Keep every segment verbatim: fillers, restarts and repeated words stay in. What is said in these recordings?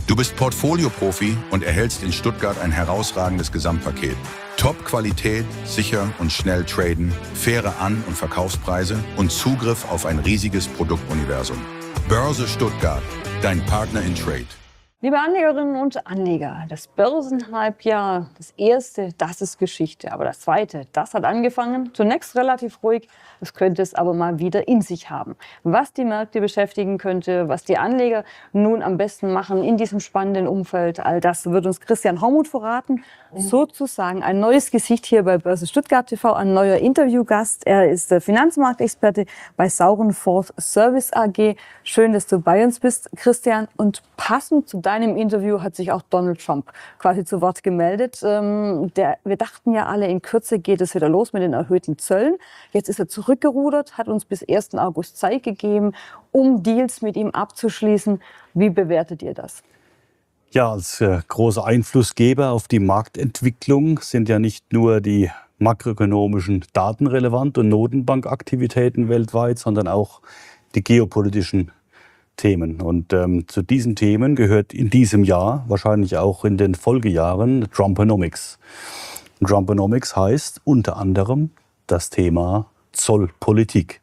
Du bist Portfolio-Profi und erhältst in Stuttgart ein herausragendes Gesamtpaket. Top-Qualität, sicher und schnell traden, faire An- und Verkaufspreise und Zugriff auf ein riesiges Produktuniversum. Börse Stuttgart, dein Partner in Trade. Liebe Anlegerinnen und Anleger, das Börsenhalbjahr, das erste, das ist Geschichte. Aber das zweite, das hat angefangen. Zunächst relativ ruhig, das könnte es aber mal wieder in sich haben. Was die Märkte beschäftigen könnte, was die Anleger nun am besten machen in diesem spannenden Umfeld, all das wird uns Christian Hormuth verraten. Sozusagen ein neues Gesicht hier bei Börse Stuttgart T V, ein neuer Interviewgast. Er ist der Finanzmarktexperte bei Saurenforth Service A G. Schön, dass du bei uns bist, Christian. Und passend zu deinem Interview hat sich auch Donald Trump quasi zu Wort gemeldet. Ähm, der, wir dachten ja alle, in Kürze geht es wieder los mit den erhöhten Zöllen. Jetzt ist er zurückgerudert, hat uns bis ersten August Zeit gegeben, um Deals mit ihm abzuschließen. Wie bewertet ihr das? Ja, als äh, großer Einflussgeber auf die Marktentwicklung sind ja nicht nur die makroökonomischen Daten relevant und Notenbankaktivitäten weltweit, sondern auch die geopolitischen Themen. Und ähm, zu diesen Themen gehört in diesem Jahr, wahrscheinlich auch in den Folgejahren, Trumponomics. Trumponomics heißt unter anderem das Thema Zollpolitik.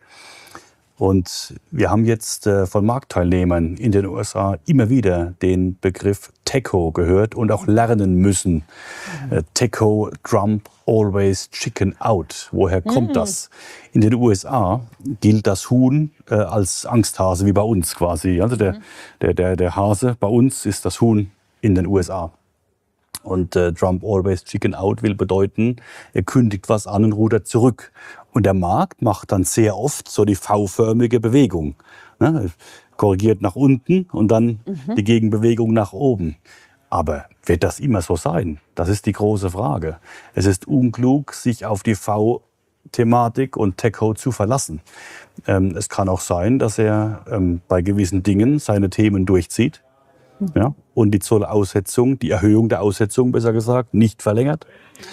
Und wir haben jetzt äh, von Marktteilnehmern in den U S A immer wieder den Begriff TECO gehört und auch lernen müssen. Mhm. Äh, TECO, Trump, always chicken out. Woher kommt mhm. das? In den U S A gilt das Huhn äh, als Angsthase, wie bei uns quasi. Also der, mhm. der, der, der Hase bei uns ist das Huhn in den U S A. Und äh, Trump always chicken out will bedeuten, er kündigt was an und rudert zurück. Und der Markt macht dann sehr oft so die V-förmige Bewegung. Ne? Korrigiert nach unten und dann mhm. die Gegenbewegung nach oben. Aber wird das immer so sein? Das ist die große Frage. Es ist unklug, sich auf die V-Thematik und TECO zu verlassen. Ähm, es kann auch sein, dass er ähm, bei gewissen Dingen seine Themen durchzieht. Ja, und die Zollaussetzung, die Erhöhung der Aussetzung, besser gesagt, nicht verlängert.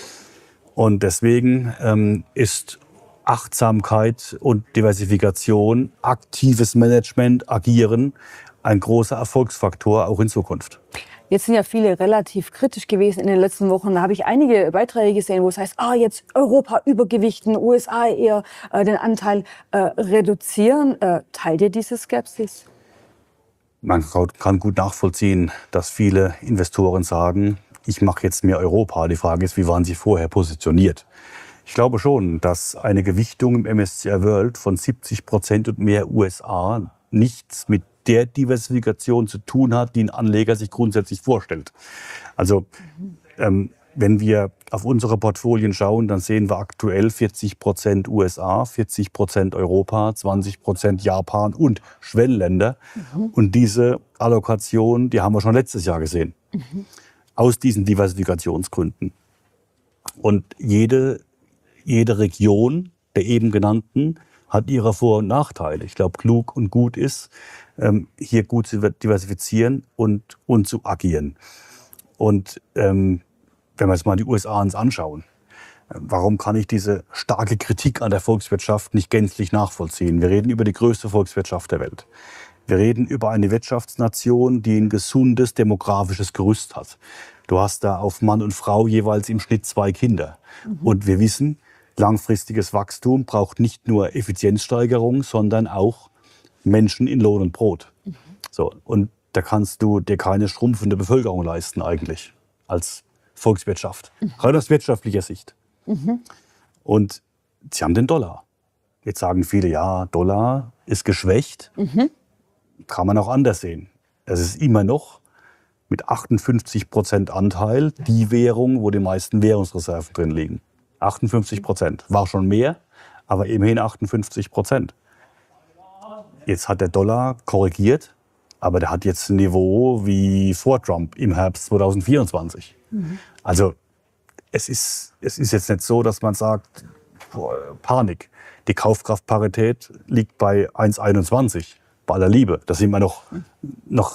Und deswegen ähm, ist Achtsamkeit und Diversifikation, aktives Management, Agieren ein großer Erfolgsfaktor auch in Zukunft. Jetzt sind ja viele relativ kritisch gewesen in den letzten Wochen. Da habe ich einige Beiträge gesehen, wo es heißt, ah, jetzt Europa übergewichten, U S A eher äh, den Anteil äh, reduzieren. Äh, teilt ihr diese Skepsis? Man kann gut nachvollziehen, dass viele Investoren sagen, ich mache jetzt mehr Europa. Die Frage ist, wie waren sie vorher positioniert? Ich glaube schon, dass eine Gewichtung im M S C I World von siebzig Prozent und mehr U S A nichts mit der Diversifikation zu tun hat, die ein Anleger sich grundsätzlich vorstellt. Also ähm, wenn wir auf unsere Portfolien schauen, dann sehen wir aktuell vierzig Prozent U S A, vierzig Prozent Europa, zwanzig Prozent Japan und Schwellenländer. Mhm. Und diese Allokation, die haben wir schon letztes Jahr gesehen. Mhm. Aus diesen Diversifikationsgründen. Und jede, jede Region der eben genannten hat ihre Vor- und Nachteile. Ich glaube, klug und gut ist, hier gut zu diversifizieren und, und zu agieren. Und ähm, wenn wir jetzt mal die U S A uns anschauen, warum kann ich diese starke Kritik an der Volkswirtschaft nicht gänzlich nachvollziehen? Wir reden über die größte Volkswirtschaft der Welt. Wir reden über eine Wirtschaftsnation, die ein gesundes demografisches Gerüst hat. Du hast da auf Mann und Frau jeweils im Schnitt zwei Kinder. Mhm. Und wir wissen, langfristiges Wachstum braucht nicht nur Effizienzsteigerung, sondern auch Menschen in Lohn und Brot. Mhm. So, und da kannst du dir keine schrumpfende Bevölkerung leisten eigentlich als Volkswirtschaft, mhm. rein aus wirtschaftlicher Sicht. Mhm. Und sie haben den Dollar. Jetzt sagen viele, ja, Dollar ist geschwächt. Mhm. Kann man auch anders sehen. Es ist immer noch mit achtundfünfzig Prozent Anteil die Währung, wo die meisten Währungsreserven drin liegen. achtundfünfzig Prozent. War schon mehr, aber immerhin achtundfünfzig Prozent. Jetzt hat der Dollar korrigiert, aber der hat jetzt ein Niveau wie vor Trump im Herbst zweitausendvierundzwanzig. Mhm. Also es ist, es ist jetzt nicht so, dass man sagt, boah, Panik. Die Kaufkraftparität liegt bei eins Komma einundzwanzig. Bei aller Liebe. Da sind wir noch, noch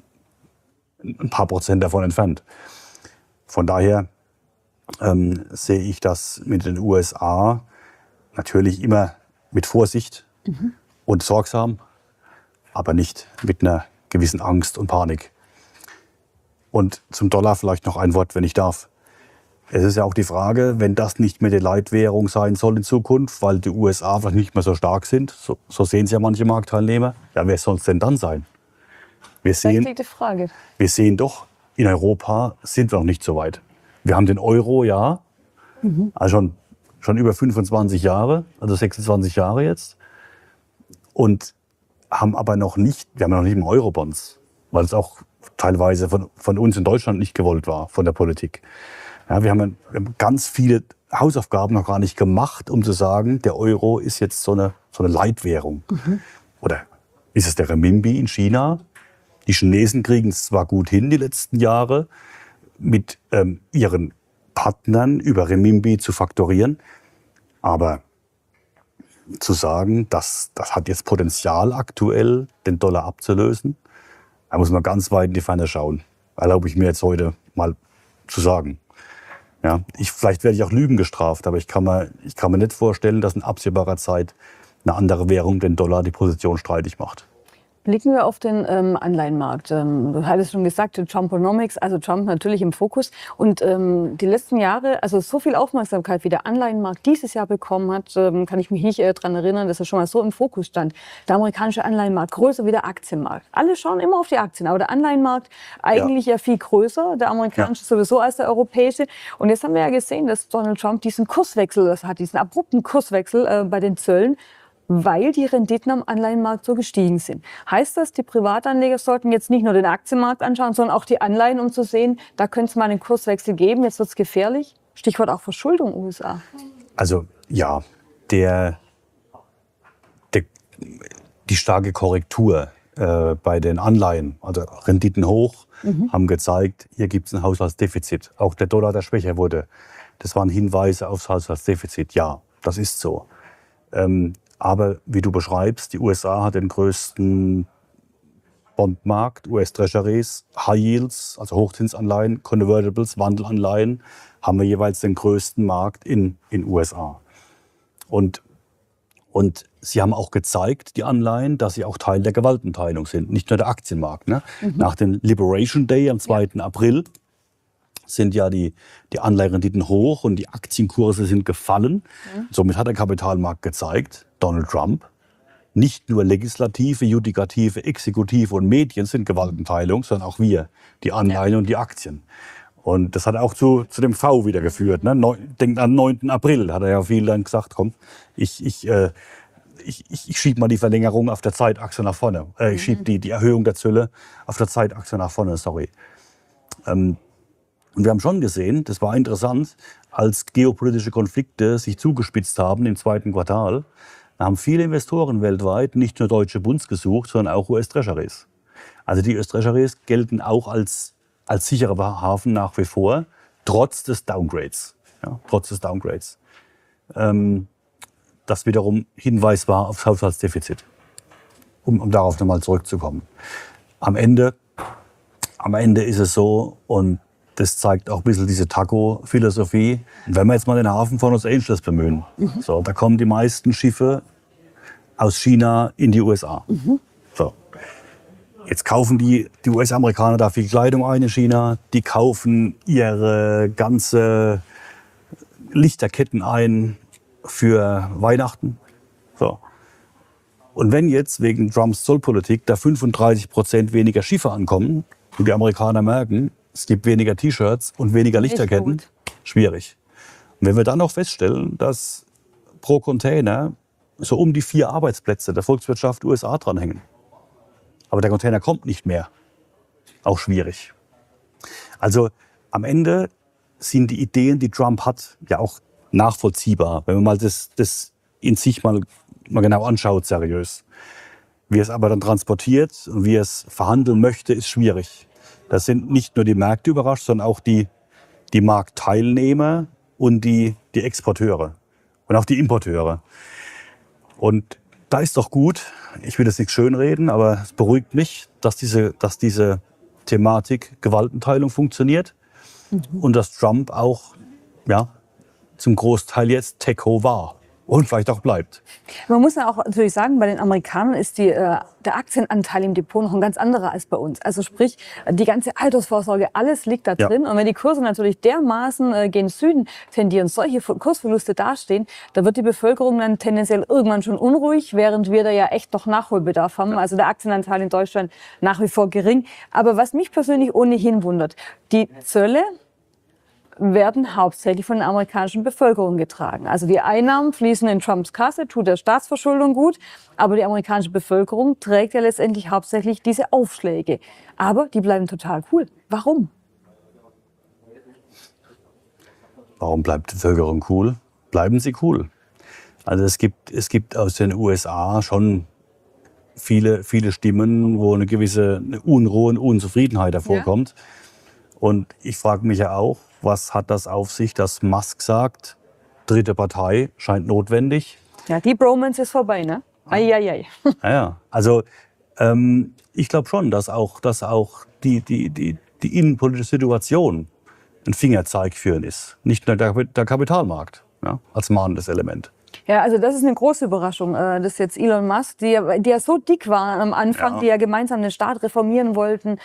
ein paar Prozent davon entfernt. Von daher ähm, sehe ich das mit den U S A natürlich immer mit Vorsicht mhm. und sorgsam, aber nicht mit einer gewissen Angst und Panik. Und zum Dollar vielleicht noch ein Wort, wenn ich darf. Es ist ja auch die Frage, wenn das nicht mehr die Leitwährung sein soll in Zukunft, weil die U S A vielleicht nicht mehr so stark sind, so, so sehen es ja manche Marktteilnehmer, ja, wer soll es denn dann sein? Wir sehen, Frage. wir sehen doch, in Europa sind wir noch nicht so weit. Wir haben den Euro, ja, mhm. also schon, schon über fünfundzwanzig Jahre, also sechsundzwanzig Jahre jetzt. Und haben aber noch nicht, wir haben noch nicht mal Eurobonds, weil es auch teilweise von, von uns in Deutschland nicht gewollt war, von der Politik. Ja, wir, haben, wir haben ganz viele Hausaufgaben noch gar nicht gemacht, um zu sagen, der Euro ist jetzt so eine, so eine Leitwährung. Mhm. Oder ist es der Renminbi in China? Die Chinesen kriegen es zwar gut hin die letzten Jahre, mit ähm, ihren Partnern über Renminbi zu faktorieren, aber zu sagen, das, das hat jetzt Potenzial aktuell, den Dollar abzulösen, da muss man ganz weit in die Ferne schauen. Erlaube ich mir jetzt heute mal zu sagen. Ja, ich, vielleicht werde ich auch Lügen gestraft, aber ich kann, mir, ich kann mir nicht vorstellen, dass in absehbarer Zeit eine andere Währung den Dollar die Position streitig macht. Blicken wir auf den ähm, Anleihenmarkt. Ähm, du hattest schon gesagt, Trumponomics, also Trump natürlich im Fokus. Und ähm, die letzten Jahre, also so viel Aufmerksamkeit, wie der Anleihenmarkt dieses Jahr bekommen hat, ähm, kann ich mich nicht äh, daran erinnern, dass er schon mal so im Fokus stand. Der amerikanische Anleihenmarkt größer wie der Aktienmarkt. Alle schauen immer auf die Aktien, aber der Anleihenmarkt eigentlich ja, ja viel größer, der amerikanische ja. sowieso als der europäische. Und jetzt haben wir ja gesehen, dass Donald Trump diesen Kurswechsel, das hat diesen abrupten Kurswechsel äh, bei den Zöllen, weil die Renditen am Anleihenmarkt so gestiegen sind. Heißt das, die Privatanleger sollten jetzt nicht nur den Aktienmarkt anschauen, sondern auch die Anleihen, um zu sehen, da könnte es mal einen Kurswechsel geben, jetzt wird es gefährlich? Stichwort auch Verschuldung U S A. Also ja, der, der, die starke Korrektur äh, bei den Anleihen, also Renditen hoch, mhm. haben gezeigt, hier gibt es ein Haushaltsdefizit. Auch der Dollar, der schwächer wurde, das waren Hinweise aufs Haushaltsdefizit. Ja, das ist so. Ähm, Aber wie du beschreibst, die U S A hat den größten Bondmarkt, U S-Treasuries, High Yields, also Hochzinsanleihen, Convertibles, Wandelanleihen, haben wir jeweils den größten Markt in den U S A. Und, und sie haben auch gezeigt, die Anleihen, dass sie auch Teil der Gewaltenteilung sind, nicht nur der Aktienmarkt. Ne? Mhm. Nach dem Liberation Day am zweiten April sind ja die, die Anleiherenditen hoch und die Aktienkurse sind gefallen. Mhm. Somit hat der Kapitalmarkt gezeigt, Donald Trump, nicht nur Legislative, Judikative, Exekutive und Medien sind Gewaltenteilung, sondern auch wir, die Anleihen ja. und die Aktien. Und das hat auch zu, zu dem V wieder geführt. Ne? Neu, denkt an neunten April, hat er ja viel dann gesagt, komm, ich, ich, äh, ich, ich, ich schiebe mal die Verlängerung auf der Zeitachse nach vorne. Äh, ich schiebe die, die Erhöhung der Zölle auf der Zeitachse nach vorne, sorry. Ähm, Und wir haben schon gesehen, das war interessant, als geopolitische Konflikte sich zugespitzt haben im zweiten Quartal, haben viele Investoren weltweit nicht nur deutsche Bunds gesucht, sondern auch U S-Treasuries. Also die U S-Treasuries gelten auch als, als sicherer Hafen nach wie vor, trotz des Downgrades. Ja, trotz des Downgrades. Ähm, das wiederum Hinweis war aufs Haushaltsdefizit, um, um darauf nochmal zurückzukommen. Am Ende, am Ende ist es so, und das zeigt auch ein bisschen diese Taco-Philosophie. Wenn wir jetzt mal den Hafen von Los Angeles bemühen, mhm. so, da kommen die meisten Schiffe aus China in die U S A. Mhm. So. Jetzt kaufen die, die U S-Amerikaner da viel Kleidung ein in China. Die kaufen ihre ganze Lichterketten ein für Weihnachten. So. Und wenn jetzt wegen Trumps Zollpolitik da fünfunddreißig Prozent weniger Schiffe ankommen und die Amerikaner merken, es gibt weniger T-Shirts und weniger Lichterketten, schwierig. Und wenn wir dann noch feststellen, dass pro Container so um die vier Arbeitsplätze der Volkswirtschaft U S A dranhängen, aber der Container kommt nicht mehr, auch schwierig. Also am Ende sind die Ideen, die Trump hat, ja auch nachvollziehbar, wenn man mal das, das in sich mal, mal genau anschaut, seriös. Wie er es aber dann transportiert und wie er es verhandeln möchte, ist schwierig. Das sind nicht nur die Märkte überrascht, sondern auch die, die Marktteilnehmer und die, die Exporteure und auch die Importeure. Und da ist doch gut, ich will das nicht schönreden, aber es beruhigt mich, dass diese, dass diese Thematik Gewaltenteilung funktioniert mhm. und dass Trump auch ja, zum Großteil jetzt Techo war. und vielleicht auch bleibt. Man muss ja auch natürlich sagen, bei den Amerikanern ist die, äh, der Aktienanteil im Depot noch ein ganz anderer als bei uns. Also sprich, die ganze Altersvorsorge, alles liegt da Ja. drin. Und wenn die Kurse natürlich dermaßen äh, gen Süden tendieren, solche Ver- Kursverluste dastehen, da wird die Bevölkerung dann tendenziell irgendwann schon unruhig, während wir da ja echt noch Nachholbedarf haben. Also der Aktienanteil in Deutschland nach wie vor gering. Aber was mich persönlich ohnehin wundert, die Zölle werden hauptsächlich von der amerikanischen Bevölkerung getragen. Also die Einnahmen fließen in Trumps Kasse, tut der Staatsverschuldung gut, aber die amerikanische Bevölkerung trägt ja letztendlich hauptsächlich diese Aufschläge. Aber die bleiben total cool. Warum? Warum bleibt die Bevölkerung cool? Bleiben sie cool. Also es gibt, es gibt aus den U S A schon viele, viele Stimmen, wo eine gewisse Unruhe und Unzufriedenheit hervorkommt. Ja. Und ich frage mich ja auch, was hat das auf sich, dass Musk sagt, dritte Partei scheint notwendig. Ja, die Bromance ist vorbei, ne? Eieiei. Ja, ja. Also ähm, ich glaube schon, dass auch, dass auch die, die, die, die innenpolitische Situation ein Fingerzeig für ihn ist. Nicht nur der, der Kapitalmarkt, ja, als mahnendes Element. Ja, also das ist eine große Überraschung, dass jetzt Elon Musk, die ja, die ja so dick waren am Anfang, ja. die ja gemeinsam den Staat reformieren wollten,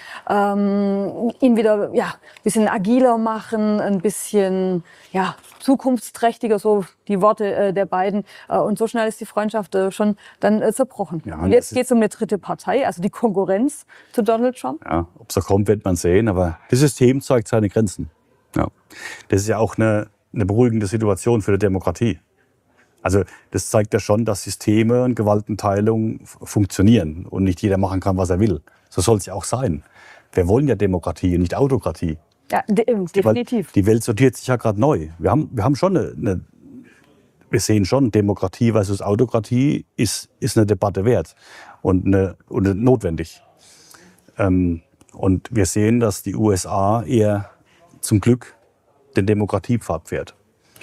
ähm, ihn wieder ja, ein bisschen agiler machen, ein bisschen ja, zukunftsträchtiger, so die Worte äh, der beiden. Äh, und so schnell ist die Freundschaft äh, schon dann äh, zerbrochen. Ja, und jetzt geht es um eine dritte Partei, also die Konkurrenz zu Donald Trump. Ja, ob es so kommt, wird man sehen, aber das System zeigt seine Grenzen. Ja. Das ist ja auch eine, eine beruhigende Situation für die Demokratie. Also das zeigt ja schon, dass Systeme und Gewaltenteilung funktionieren und nicht jeder machen kann, was er will. So soll es ja auch sein. Wir wollen ja Demokratie, nicht Autokratie. Ja, de definitiv. Die Welt sortiert sich ja gerade neu. Wir haben, wir haben schon eine, eine, wir sehen schon, Demokratie versus Autokratie ist, ist eine Debatte wert und, eine, und notwendig. Ähm, und wir sehen, dass die U S A eher zum Glück den Demokratiepfad fährt.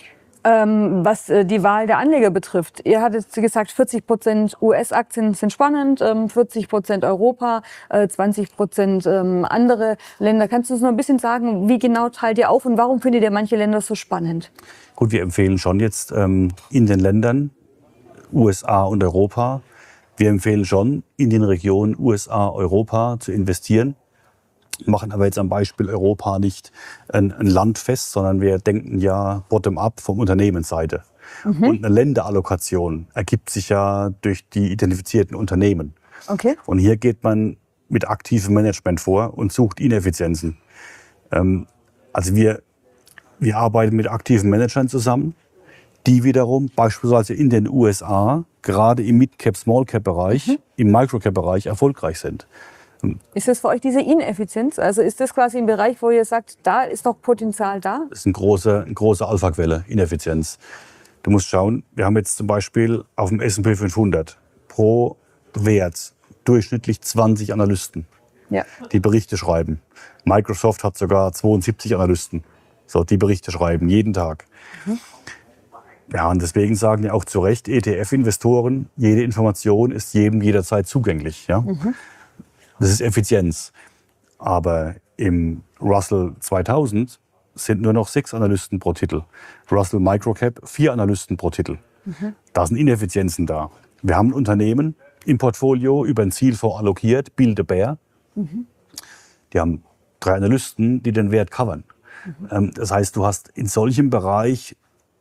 Ähm, was äh, die Wahl der Anleger betrifft. Ihr hattet gesagt, vierzig Prozent U S-Aktien sind spannend, ähm, vierzig Prozent Europa, äh, zwanzig Prozent ähm, andere Länder. Kannst du uns noch ein bisschen sagen, wie genau teilt ihr auf und warum findet ihr manche Länder so spannend? Gut, wir empfehlen schon jetzt ähm, in den Ländern U S A und Europa. Wir empfehlen schon in den Regionen U S A, Europa zu investieren. Machen aber jetzt am Beispiel Europa nicht ein, ein Land fest, sondern wir denken ja bottom-up vom Unternehmensseite. Mhm. Und eine Länderallokation ergibt sich ja durch die identifizierten Unternehmen. Okay. Und hier geht man mit aktivem Management vor und sucht Ineffizienzen. Ähm, also wir, wir arbeiten mit aktiven Managern zusammen, die wiederum beispielsweise in den U S A gerade im Mid-Cap, Small-Cap-Bereich, mhm. im Micro-Cap-Bereich erfolgreich sind. Ist das für euch diese Ineffizienz? Also ist das quasi ein Bereich, wo ihr sagt, da ist noch Potenzial da? Das ist eine große, eine große Alpha-Quelle, Ineffizienz. Du musst schauen, wir haben jetzt zum Beispiel auf dem S und P fünfhundert pro Wert durchschnittlich zwanzig Analysten, ja. die Berichte schreiben. Microsoft hat sogar zweiundsiebzig Analysten, so, die Berichte schreiben, jeden Tag. Mhm. Ja, und deswegen sagen ja auch zu Recht E T F-Investoren, jede Information ist jedem jederzeit zugänglich. Ja? Mhm. Das ist Effizienz. Aber im Russell zweitausend sind nur noch sechs Analysten pro Titel. Russell Microcap vier Analysten pro Titel. Mhm. Da sind Ineffizienzen da. Wir haben ein Unternehmen im Portfolio über ein Zielfonds allokiert, Build a Bear. Mhm. Die haben drei Analysten, die den Wert covern. Mhm. Das heißt, du hast in solchem Bereich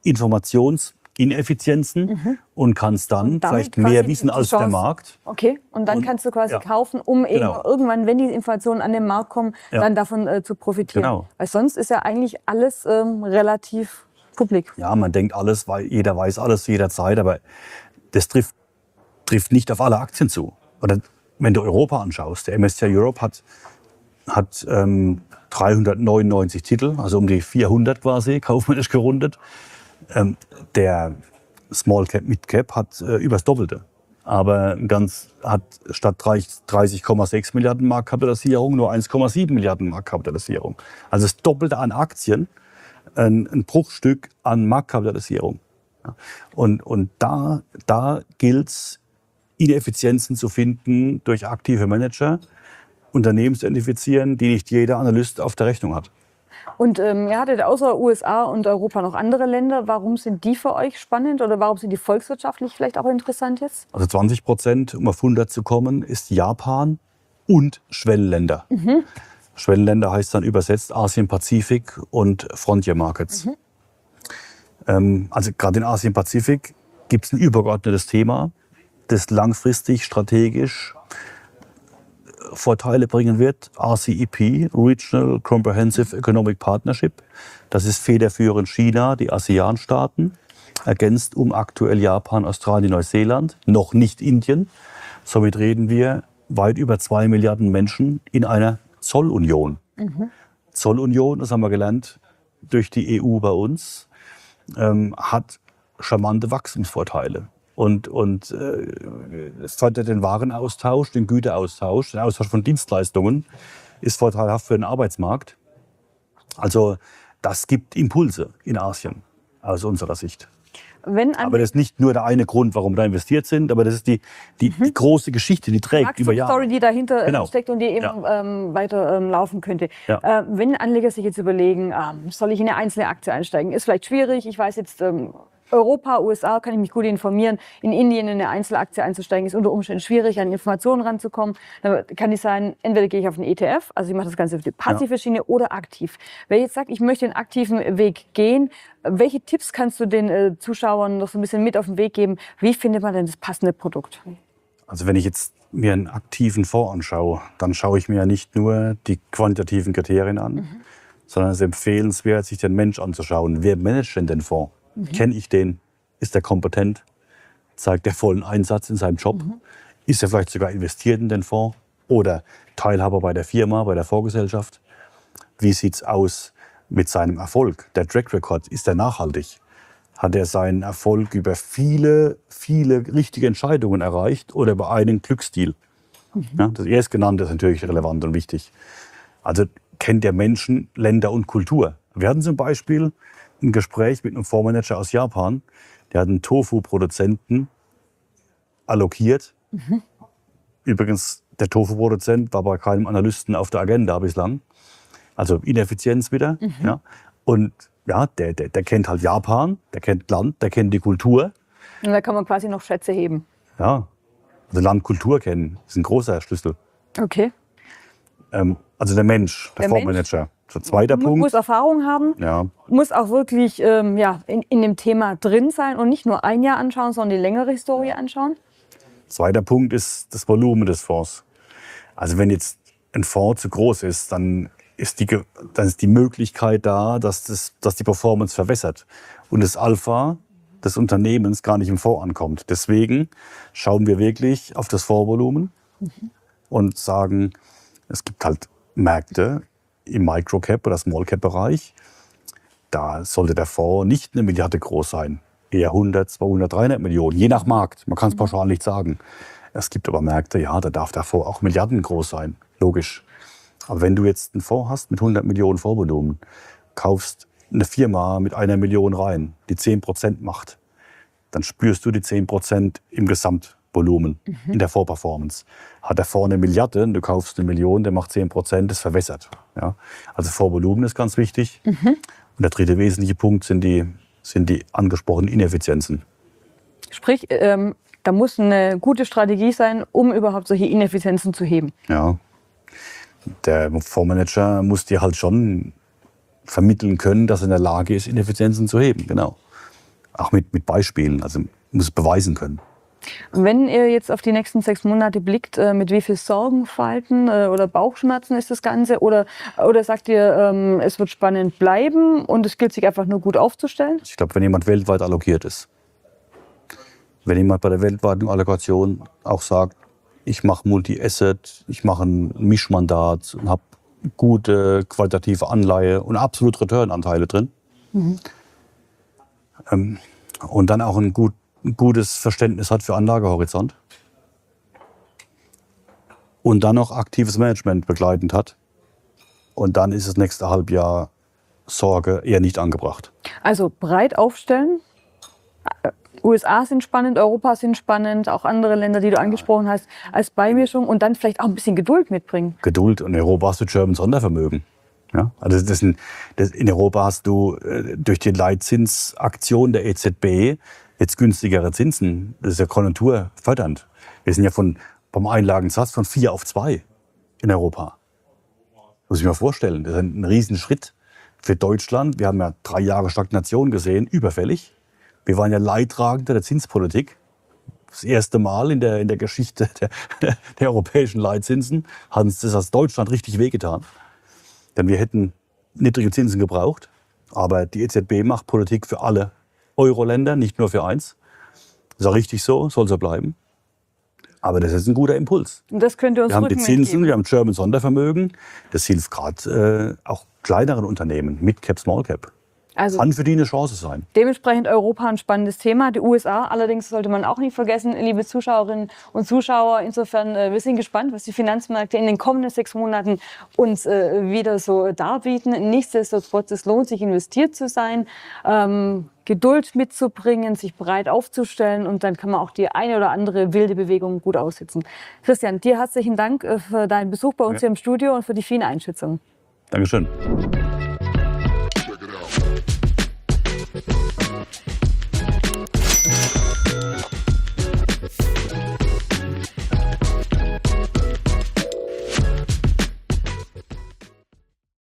Informationsineffizienzen mhm. und kannst dann und vielleicht mehr wissen als der Markt. Okay, und dann und, kannst du quasi ja. kaufen, um genau. eben irgendwann, wenn die Informationen an den Markt kommen, ja. dann davon äh, zu profitieren. Genau. Weil sonst ist ja eigentlich alles ähm, relativ publik. Ja, man denkt alles, weil jeder weiß alles zu jeder Zeit, aber das trifft, trifft nicht auf alle Aktien zu. Oder wenn du Europa anschaust, der M S C I Europe hat, hat ähm, dreihundertneunundneunzig Titel, also um die vierhundert quasi, kaufmännisch gerundet. Ähm, der Small Cap, Mid Cap hat äh, übers Doppelte. Aber ganz, hat statt dreißig Komma sechs Milliarden Marktkapitalisierung nur eins Komma sieben Milliarden Marktkapitalisierung. Also das Doppelte an Aktien, ein, ein Bruchstück an Marktkapitalisierung. Ja. Und, und da, da gilt es, Ineffizienzen zu finden durch aktive Manager, Unternehmen zu identifizieren, die nicht jeder Analyst auf der Rechnung hat. Und ähm, ihr hattet außer U S A und Europa noch andere Länder. Warum sind die für euch spannend oder warum sind die volkswirtschaftlich vielleicht auch interessant jetzt? Also zwanzig Prozent, um auf hundert zu kommen, ist Japan und Schwellenländer. Mhm. Schwellenländer heißt dann übersetzt Asien-Pazifik und Frontier Markets. Mhm. Ähm, also gerade in Asien-Pazifik gibt es ein übergeordnetes Thema, das langfristig strategisch Vorteile bringen wird. R C E P, Regional Comprehensive Economic Partnership. Das ist federführend China, die ASEAN-Staaten, ergänzt um aktuell Japan, Australien, Neuseeland, noch nicht Indien. Somit reden wir weit über zwei Milliarden Menschen in einer Zollunion. Mhm. Zollunion, das haben wir gelernt, durch die E U bei uns, ähm, hat charmante Wachstumsvorteile. Und, und äh, es fördert den Warenaustausch, den Güteraustausch, den Austausch von Dienstleistungen, ist vorteilhaft für den Arbeitsmarkt. Also das gibt Impulse in Asien aus unserer Sicht. Wenn aber das ist nicht nur der eine Grund, warum wir da investiert sind, aber das ist die, die, mhm. die große Geschichte, die trägt über Jahre. Story, die dahinter genau. steckt und die eben ja. ähm, weiter ähm, laufen könnte. Ja. Äh, wenn Anleger sich jetzt überlegen, ähm, soll ich in eine einzelne Aktie einsteigen, ist vielleicht schwierig. Ich weiß jetzt, ähm, Europa, U S A, kann ich mich gut informieren. In Indien in eine Einzelaktie einzusteigen, ist unter Umständen schwierig, an Informationen ranzukommen. Dann kann es sein, entweder gehe ich auf einen E T F, also ich mache das Ganze auf die passive ja. Schiene, oder aktiv. Wer jetzt sagt, ich möchte den aktiven Weg gehen, welche Tipps kannst du den äh, Zuschauern noch so ein bisschen mit auf den Weg geben? Wie findet man denn das passende Produkt? Also wenn ich jetzt mir einen aktiven Fonds anschaue, dann schaue ich mir ja nicht nur die quantitativen Kriterien an, mhm. sondern es ist empfehlenswert, sich den Mensch anzuschauen. Wer managt denn den Fonds? Mhm. Kenne ich den? Ist er kompetent? Zeigt er vollen Einsatz in seinem Job? Mhm. Ist er vielleicht sogar investiert in den Fonds? Oder Teilhaber bei der Firma, bei der Fondsgesellschaft? Wie sieht es aus mit seinem Erfolg? Der Track Record, ist er nachhaltig? Hat er seinen Erfolg über viele, viele richtige Entscheidungen erreicht oder über einen Glücksdeal? Mhm. Ja, das Erstgenannte ist natürlich relevant und wichtig. Also kennt der Menschen, Länder und Kultur. Wir hatten zum Beispiel ein Gespräch mit einem Fondsmanager aus Japan, der hat einen Tofu-Produzenten allokiert. Mhm. Übrigens, der Tofu-Produzent war bei keinem Analysten auf der Agenda bislang. Also Ineffizienz wieder. Mhm. Ja. Und ja, der, der, der kennt halt Japan, der kennt Land, der kennt die Kultur. Und da kann man quasi noch Schätze heben. Ja, also Land, Kultur kennen, ist ein großer Schlüssel. Okay. Ähm, also der Mensch, der, der Fondsmanager. Mensch. So, zweiter muss, Punkt. Muss Erfahrung haben, ja. muss auch wirklich ähm, ja, in, in dem Thema drin sein und nicht nur ein Jahr anschauen, sondern die längere Historie anschauen. Zweiter Punkt ist das Volumen des Fonds. Also wenn jetzt ein Fonds zu groß ist, dann ist die, dann ist die Möglichkeit da, dass, das, dass die Performance verwässert und das Alpha des Unternehmens gar nicht im Fonds ankommt. Deswegen schauen wir wirklich auf das Fondsvolumen mhm. und sagen, es gibt halt Märkte im Microcap- oder Smallcap-Bereich. Da sollte der Fonds nicht eine Milliarde groß sein, eher hundert, zweihundert, dreihundert Millionen, je nach Markt. Man kann es mhm. pauschal nicht sagen. Es gibt aber Märkte, ja, da darf der Fonds auch Milliarden groß sein, logisch. Aber wenn du jetzt einen Fonds hast mit hundert Millionen Fondsvolumen, kaufst eine Firma mit einer Million rein, die zehn Prozent macht, dann spürst du die zehn Prozent im Gesamtvolumen, mhm. in der Fondsperformance. Hat der Fonds eine Milliarde und du kaufst eine Million, der macht zehn Prozent, das verwässert. Ja? Also Fondsvolumen ist ganz wichtig. Mhm. Und der dritte wesentliche Punkt sind die, sind die angesprochenen Ineffizienzen. Sprich, ähm, da muss eine gute Strategie sein, um überhaupt solche Ineffizienzen zu heben. Ja. Der Fondsmanager muss dir halt schon vermitteln können, dass er in der Lage ist, Ineffizienzen zu heben. Genau. Auch mit, mit Beispielen, also muss es beweisen können. Wenn ihr jetzt auf die nächsten sechs Monate blickt, mit wie viel Sorgenfalten oder Bauchschmerzen ist das Ganze? Oder, oder sagt ihr, es wird spannend bleiben und es gilt sich einfach nur gut aufzustellen? Ich glaube, wenn jemand weltweit allokiert ist, wenn jemand bei der weltweiten Allokation auch sagt, ich mache Multi-Asset, ich mache ein Mischmandat und habe gute qualitative Anleihe und absolut Return-Anteile drin. Mhm. Ähm, und dann auch ein, gut, ein gutes Verständnis hat für Anlagehorizont. Und dann noch aktives Management begleitend hat. Und dann ist das nächste Halbjahr Sorge eher nicht angebracht. Also breit aufstellen. U S A sind spannend, Europa sind spannend, auch andere Länder, die du angesprochen hast, als Beimischung und dann vielleicht auch ein bisschen Geduld mitbringen. Geduld. Und in Europa hast du German Sondervermögen. Ja, also das sind, das, in Europa hast du äh, durch die Leitzinsaktion der E Z B jetzt günstigere Zinsen. Das ist ja konjunkturfördernd. Wir sind ja von, vom Einlagensatz von vier auf zwei in Europa. Muss ich mir vorstellen. Das ist ein, ein Riesenschritt für Deutschland. Wir haben ja drei Jahre Stagnation gesehen, überfällig. Wir waren ja Leidtragender der Zinspolitik. Das erste Mal in der, in der Geschichte der, der europäischen Leitzinsen hat uns das als Deutschland richtig wehgetan. Denn wir hätten niedrige Zinsen gebraucht. Aber die E Z B macht Politik für alle Euro-Länder, nicht nur für eins. Das ist auch richtig so, soll so bleiben. Aber das ist ein guter Impuls. Und das könnte uns Wir haben die Rückenwind Zinsen, geben. wir haben German Sondervermögen. Das hilft gerade äh, auch kleineren Unternehmen, Mid-Cap, Small-Cap. Also Kann für die eine Chance sein. dementsprechend Europa ein spannendes Thema. Die U S A allerdings sollte man auch nicht vergessen, liebe Zuschauerinnen und Zuschauer. Insofern, äh, wir sind gespannt, was die Finanzmärkte in den kommenden sechs Monaten uns äh, wieder so darbieten. Nichtsdestotrotz, es lohnt sich, investiert zu sein, ähm, Geduld mitzubringen, sich breit aufzustellen und dann kann man auch die eine oder andere wilde Bewegung gut aussitzen. Christian, dir herzlichen Dank äh, für deinen Besuch bei uns Ja. hier im Studio und für die vielen Einschätzungen. Dankeschön.